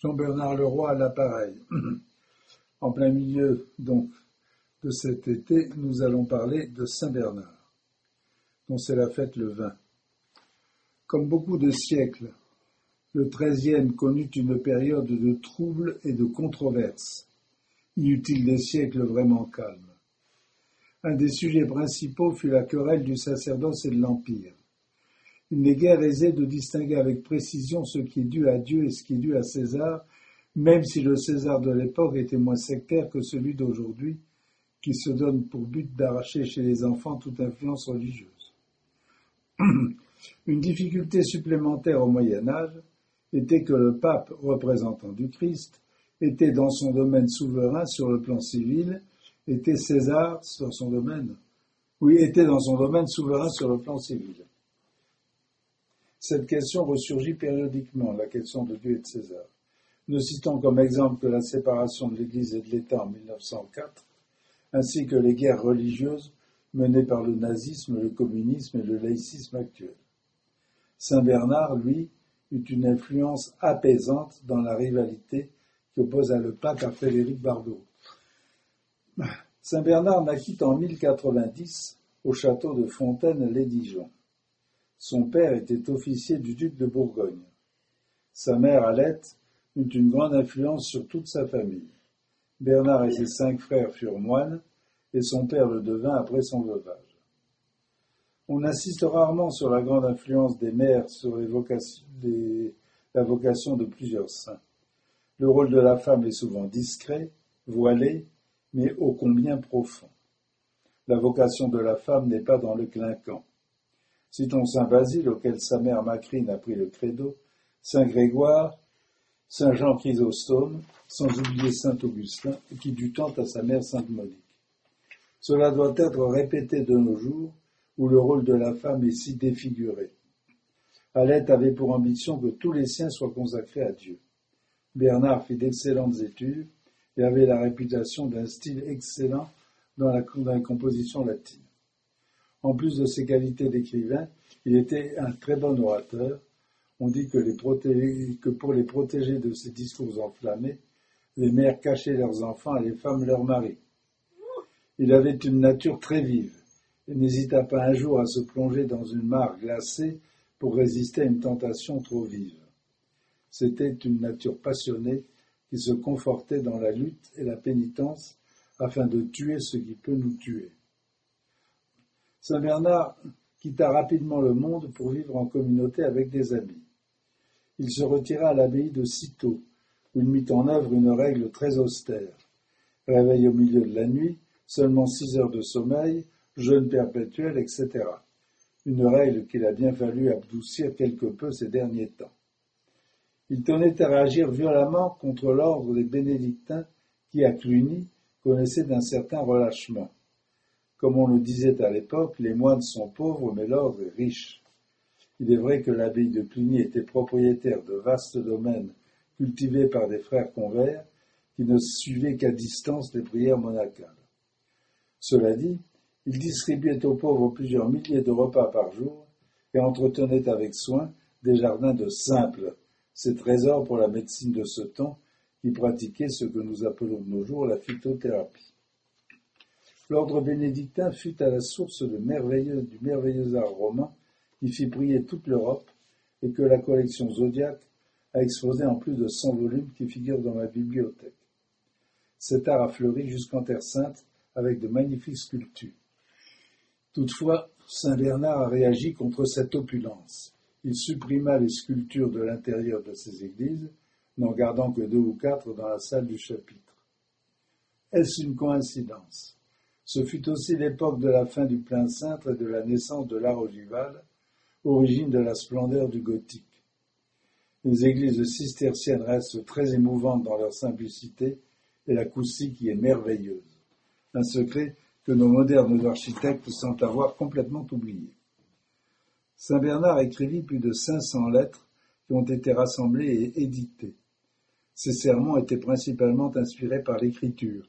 Jean-Bernard Leroy à l'appareil. En plein milieu donc de cet été, nous allons parler de Saint-Bernard, dont c'est la fête le 20. Comme beaucoup de siècles, le XIIIe connut une période de troubles et de controverses. Inutile des siècles vraiment calmes. Un des sujets principaux fut la querelle du sacerdoce et de l'Empire. Il n'est guère aisé de distinguer avec précision ce qui est dû à Dieu et ce qui est dû à César, même si le César de l'époque était moins sectaire que celui d'aujourd'hui, qui se donne pour but d'arracher chez les enfants toute influence religieuse. Une difficulté supplémentaire au Moyen-Âge était que le pape, représentant du Christ, était dans son domaine souverain sur le plan civil, était César dans son domaine, était dans son domaine souverain sur le plan civil. Cette question ressurgit périodiquement, la question de Dieu et de César. Ne citant comme exemple que la séparation de l'Église et de l'État en 1904, ainsi que les guerres religieuses menées par le nazisme, le communisme et le laïcisme actuel. Saint Bernard, lui, eut une influence apaisante dans la rivalité qui opposa le pape à Frédéric Barbot. Saint Bernard naquit en 1090 au château de Fontaine-lès-Dijon. Son père était officier du duc de Bourgogne. Sa mère, Alette, eut une grande influence sur toute sa famille. Bernard et ses 5 frères furent moines, et son père le devint après son veuvage. On insiste rarement sur la grande influence des mères sur la vocation de plusieurs saints. Le rôle de la femme est souvent discret, voilé, mais ô combien profond. La vocation de la femme n'est pas dans le clinquant. Citons saint Basile, auquel sa mère Macrine a pris le credo, saint Grégoire, saint Jean Chrysostome, sans oublier saint Augustin, qui dut tant à sa mère sainte Monique. Cela doit être répété de nos jours, où le rôle de la femme est si défiguré. Alette avait pour ambition que tous les siens soient consacrés à Dieu. Bernard fit d'excellentes études et avait la réputation d'un style excellent dans la composition latine. En plus de ses qualités d'écrivain, il était un très bon orateur. On dit que pour les protéger de ses discours enflammés, les mères cachaient leurs enfants et les femmes leurs maris. Il avait une nature très vive et n'hésita pas un jour à se plonger dans une mare glacée pour résister à une tentation trop vive. C'était une nature passionnée qui se confortait dans la lutte et la pénitence afin de tuer ce qui peut nous tuer. Saint Bernard quitta rapidement le monde pour vivre en communauté avec des amis. Il se retira à l'abbaye de Cîteaux, où il mit en œuvre une règle très austère. Réveil au milieu de la nuit, seulement 6 heures de sommeil, jeûne perpétuel, etc. Une règle qu'il a bien fallu adoucir quelque peu ces derniers temps. Il tenait à réagir violemment contre l'ordre des bénédictins qui, à Cluny, connaissait d'un certain relâchement. Comme on le disait à l'époque, les moines sont pauvres, mais l'ordre est riche. Il est vrai que l'abbaye de Cluny était propriétaire de vastes domaines cultivés par des frères convers qui ne suivaient qu'à distance les prières monacales. Cela dit, il distribuait aux pauvres plusieurs milliers de repas par jour et entretenait avec soin des jardins de simples, ces trésors pour la médecine de ce temps qui pratiquait ce que nous appelons de nos jours la phytothérapie. L'ordre bénédictin fut à la source du merveilleux art romain qui fit briller toute l'Europe et que la collection Zodiac a exposé en plus de 100 volumes qui figurent dans ma bibliothèque. Cet art a fleuri jusqu'en Terre Sainte avec de magnifiques sculptures. Toutefois, Saint Bernard a réagi contre cette opulence. Il supprima les sculptures de l'intérieur de ses églises, n'en gardant que 2 ou 4 dans la salle du chapitre. Est-ce une coïncidence ? Ce fut aussi l'époque de la fin du plein cintre et de la naissance de l'art ogival, origine de la splendeur du gothique. Les églises cisterciennes restent très émouvantes dans leur simplicité et l'acoustique y est merveilleuse. Un secret que nos modernes architectes semblent avoir complètement oublié. Saint Bernard écrivit plus de 500 lettres qui ont été rassemblées et éditées. Ses sermons étaient principalement inspirés par l'écriture.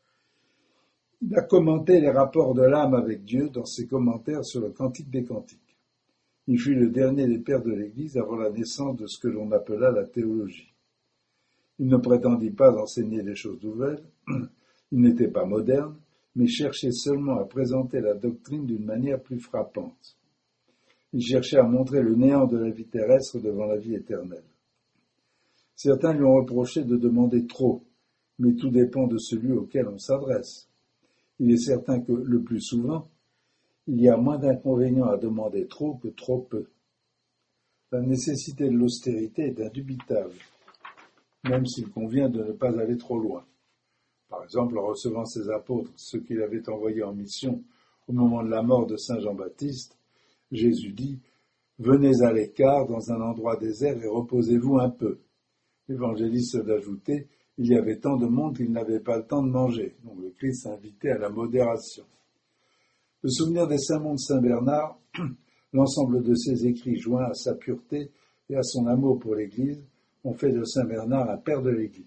Il a commenté les rapports de l'âme avec Dieu dans ses commentaires sur le Cantique des Cantiques. Il fut le dernier des pères de l'Église avant la naissance de ce que l'on appela la théologie. Il ne prétendit pas enseigner des choses nouvelles, il n'était pas moderne, mais cherchait seulement à présenter la doctrine d'une manière plus frappante. Il cherchait à montrer le néant de la vie terrestre devant la vie éternelle. Certains lui ont reproché de demander trop, mais tout dépend de celui auquel on s'adresse. Il est certain que, le plus souvent, il y a moins d'inconvénients à demander trop que trop peu. La nécessité de l'austérité est indubitable, même s'il convient de ne pas aller trop loin. Par exemple, en recevant ses apôtres, ceux qu'il avait envoyés en mission au moment de la mort de saint Jean-Baptiste, Jésus dit « Venez à l'écart dans un endroit désert et reposez-vous un peu ». L'évangéliste d'ajouter « Il y avait tant de monde qu'il n'avait pas le temps de manger ». Donc le Christ invitait à la modération. Le souvenir des sermons de saint Bernard, l'ensemble de ses écrits joints à sa pureté et à son amour pour l'Église, ont fait de saint Bernard un père de l'Église.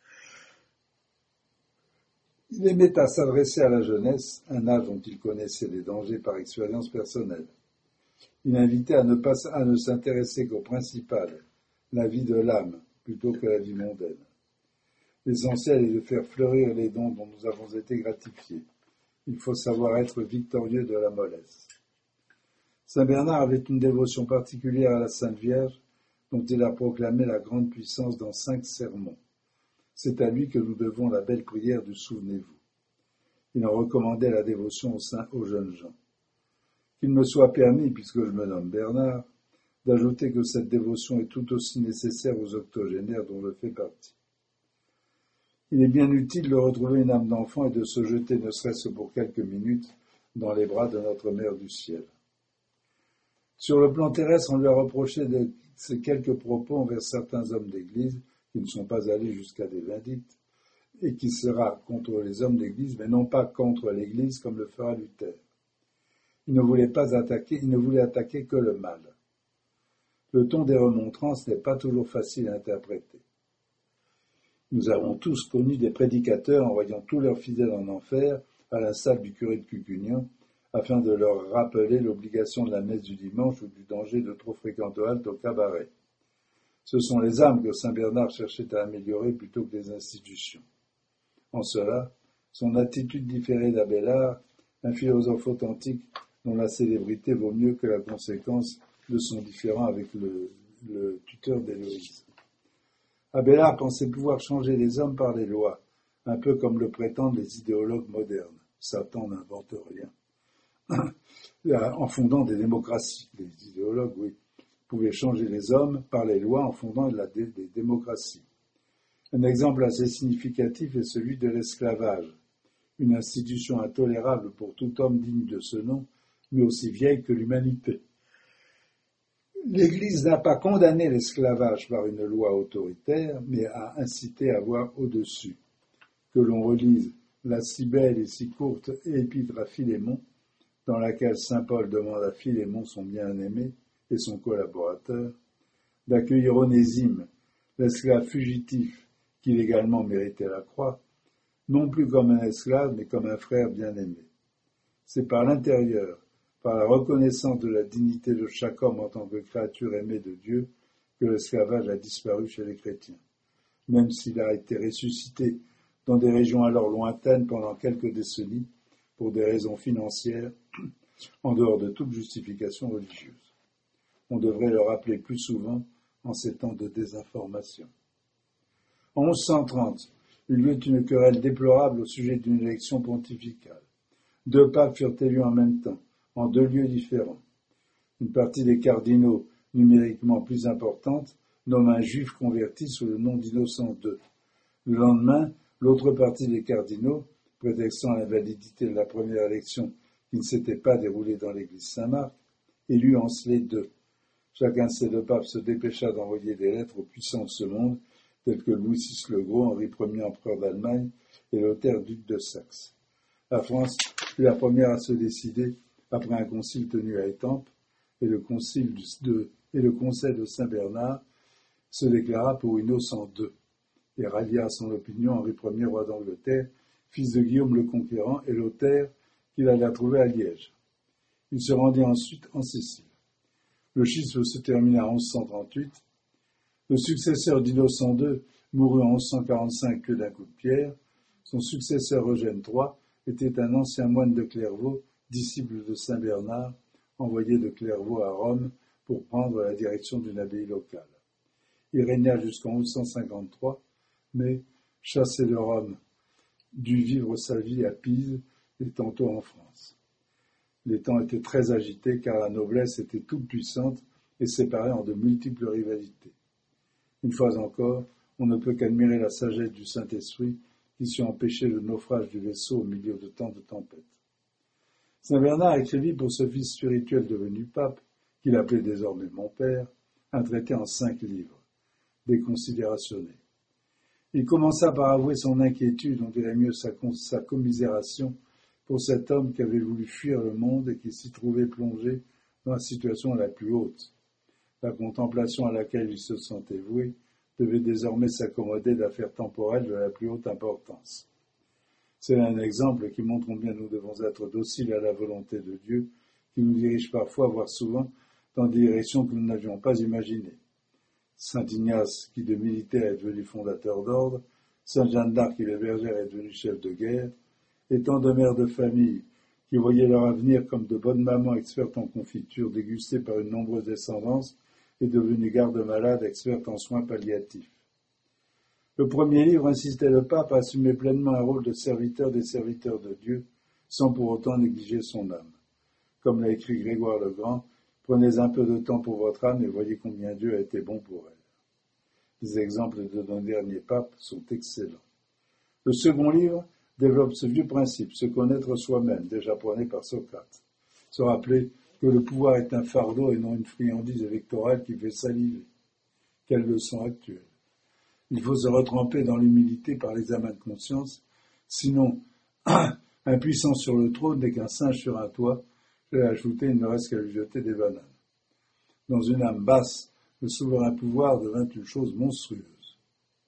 Il aimait à s'adresser à la jeunesse, un âge dont il connaissait les dangers par expérience personnelle. Il invitait à ne s'intéresser qu'au principal, la vie de l'âme, plutôt que la vie mondaine. L'essentiel est de faire fleurir les dons dont nous avons été gratifiés. Il faut savoir être victorieux de la mollesse. Saint Bernard avait une dévotion particulière à la Sainte Vierge, dont il a proclamé la grande puissance dans 5 sermons. C'est à lui que nous devons la belle prière du Souvenez-vous. Il en recommandait la dévotion aux jeunes gens. Qu'il me soit permis, puisque je me nomme Bernard, d'ajouter que cette dévotion est tout aussi nécessaire aux octogénaires dont je fais partie. Il est bien utile de retrouver une âme d'enfant et de se jeter, ne serait-ce pour quelques minutes, dans les bras de notre Mère du ciel. Sur le plan terrestre, on lui a reproché ces quelques propos envers certains hommes d'Église qui ne sont pas allés jusqu'à des vindictes, et qui sera contre les hommes d'Église, mais non pas contre l'Église comme le fera Luther. Il ne voulait attaquer que le mal. Le ton des remontrances n'est pas toujours facile à interpréter. Nous avons tous connu des prédicateurs envoyant tous leurs fidèles en enfer, à la salle du curé de Cucugnan, afin de leur rappeler l'obligation de la messe du dimanche ou du danger de trop fréquentes haltes au cabaret. Ce sont les âmes que saint Bernard cherchait à améliorer plutôt que les institutions. En cela, son attitude différait d'Abélard, un philosophe authentique dont la célébrité vaut mieux que la conséquence de son différend avec le tuteur d'Héloïse. Abélard pensait pouvoir changer les hommes par les lois, un peu comme le prétendent les idéologues modernes. Satan n'invente rien. En fondant des démocraties, les idéologues, oui, pouvaient changer les hommes par les lois en fondant des démocraties. Un exemple assez significatif est celui de l'esclavage, une institution intolérable pour tout homme digne de ce nom, mais aussi vieille que l'humanité. L'Église n'a pas condamné l'esclavage par une loi autoritaire, mais a incité à voir au-dessus. Que l'on relise la si belle et si courte épître à Philémon, dans laquelle saint Paul demande à Philémon, son bien-aimé et son collaborateur, d'accueillir Onésime, l'esclave fugitif qui légalement méritait la croix, non plus comme un esclave, mais comme un frère bien-aimé. C'est par l'intérieur, par la reconnaissance de la dignité de chaque homme en tant que créature aimée de Dieu, que l'esclavage a disparu chez les chrétiens, même s'il a été ressuscité dans des régions alors lointaines pendant quelques décennies, pour des raisons financières, en dehors de toute justification religieuse. On devrait le rappeler plus souvent en ces temps de désinformation. En 1130, eut lieu une querelle déplorable au sujet d'une élection pontificale. 2 papes furent élus en même temps, en 2 lieux différents. Une partie des cardinaux, numériquement plus importante, nomme un juif converti sous le nom d'Innocent II. Le lendemain, l'autre partie des cardinaux, prétextant l'invalidité de la première élection qui ne s'était pas déroulée dans l'église Saint-Marc, élut Ancelay II. Chacun de ces 2 papes se dépêcha d'envoyer des lettres aux puissants de ce monde, tels que Louis VI le Gros, Henri Ier empereur d'Allemagne et Lothaire duc de Saxe. La France fut la première à se décider après un concile tenu à Étampes, et le conseil de Saint-Bernard se déclara pour Innocent II et rallia à son opinion Henri Ier, roi d'Angleterre, fils de Guillaume le Conquérant, et Lothaire, qu'il alla trouver à Liège. Il se rendit ensuite en Sicile. Le schisme se termina en 1138. Le successeur d'Innocent II mourut en 1145 que d'un coup de pierre. Son successeur Eugène III était un ancien moine de Clairvaux, disciple de saint Bernard, envoyé de Clairvaux à Rome pour prendre la direction d'une abbaye locale. Il régna jusqu'en 1153, mais, chassé de Rome, dut vivre sa vie à Pise et tantôt en France. Les temps étaient très agités car la noblesse était toute puissante et séparée en de multiples rivalités. Une fois encore, on ne peut qu'admirer la sagesse du Saint-Esprit qui sut empêcher le naufrage du vaisseau au milieu de tant de tempêtes. Saint Bernard écrivit pour ce fils spirituel devenu pape, qu'il appelait désormais mon père, un traité en 5 livres, des Considérationnés. Il commença par avouer son inquiétude, on dirait mieux sa commisération, pour cet homme qui avait voulu fuir le monde et qui s'y trouvait plongé dans la situation la plus haute. La contemplation à laquelle il se sentait voué devait désormais s'accommoder d'affaires temporelles de la plus haute importance. C'est un exemple qui montre combien nous devons être dociles à la volonté de Dieu, qui nous dirige parfois, voire souvent, dans des directions que nous n'avions pas imaginées. Saint Ignace, qui de militaire est devenu fondateur d'ordre, Sainte Jeanne d'Arc, qui de bergère est devenue chef de guerre, et tant de mères de famille qui voyaient leur avenir comme de bonnes mamans expertes en confiture, dégustées par une nombreuse descendance, et devenues gardes-malades expertes en soins palliatifs. Le premier livre insistait le pape à assumer pleinement un rôle de serviteur des serviteurs de Dieu, sans pour autant négliger son âme. Comme l'a écrit Grégoire le Grand, prenez un peu de temps pour votre âme et voyez combien Dieu a été bon pour elle. Les exemples de nos derniers papes sont excellents. Le second livre développe ce vieux principe, se connaître soi-même, déjà prôné par Socrate. Se rappeler que le pouvoir est un fardeau et non une friandise électorale qui fait saliver. Quelle leçon actuelle. Il faut se retremper dans l'humilité par l'examen de conscience, sinon, impuissant sur le trône n'est qu'un singe sur un toit, je l'ai ajouté, il ne reste qu'à lui jeter des bananes. Dans une âme basse, le souverain pouvoir devint une chose monstrueuse.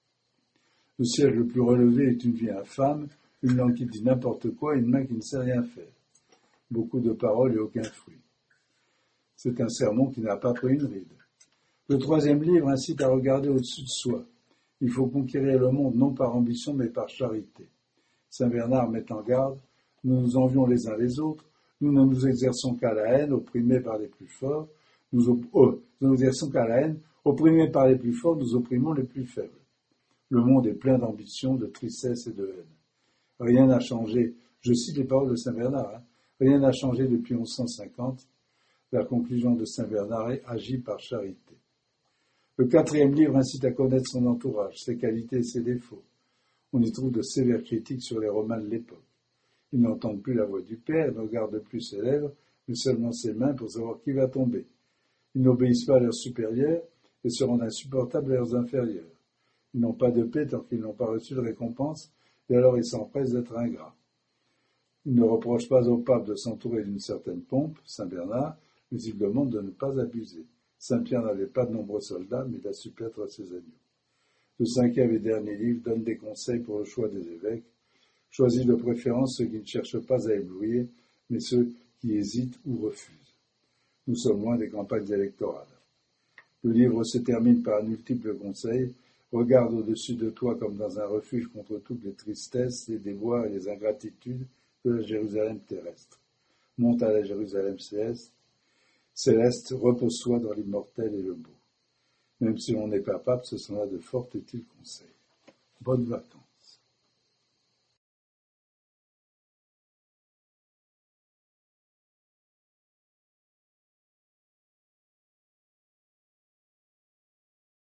Le siège le plus relevé est une vie infâme, une langue qui dit n'importe quoi et une main qui ne sait rien faire. Beaucoup de paroles et aucun fruit. C'est un sermon qui n'a pas pris une ride. Le troisième livre incite à regarder au-dessus de soi. Il faut conquérir le monde non par ambition mais par charité. Saint Bernard met en garde, nous nous envions les uns les autres, nous ne nous exerçons qu'à la haine, opprimés par les plus forts, nous exerçons qu'à la haine, opprimés par les plus forts, nous opprimons les plus faibles. Le monde est plein d'ambition, de tristesse et de haine. Rien n'a changé, je cite les paroles de Saint Bernard, rien n'a changé depuis 1150, la conclusion de Saint Bernard est « agit par charité ». Le quatrième livre incite à connaître son entourage, ses qualités et ses défauts. On y trouve de sévères critiques sur les Romains de l'époque. Ils n'entendent plus la voix du Père, ne regardent plus ses lèvres, mais seulement ses mains pour savoir qui va tomber. Ils n'obéissent pas à leurs supérieurs et se rendent insupportables à leurs inférieurs. Ils n'ont pas de paix tant qu'ils n'ont pas reçu de récompense, et alors ils s'empressent d'être ingrats. Ils ne reprochent pas au pape de s'entourer d'une certaine pompe, Saint Bernard, mais ils demandent de ne pas abuser. Saint Pierre n'avait pas de nombreux soldats, mais il a su paître ses agneaux. Le cinquième et dernier livre donne des conseils pour le choix des évêques. Choisis de préférence ceux qui ne cherchent pas à éblouir, mais ceux qui hésitent ou refusent. Nous sommes loin des campagnes électorales. Le livre se termine par un multiple conseil. Regarde au-dessus de toi comme dans un refuge contre toutes les tristesses, les déboires et les ingratitudes de la Jérusalem terrestre. Monte à la Jérusalem céleste, repose-toi dans l'immortel et le beau. Même si l'on n'est pas pape, ce sont là de fort utiles conseils. Bonnes vacances.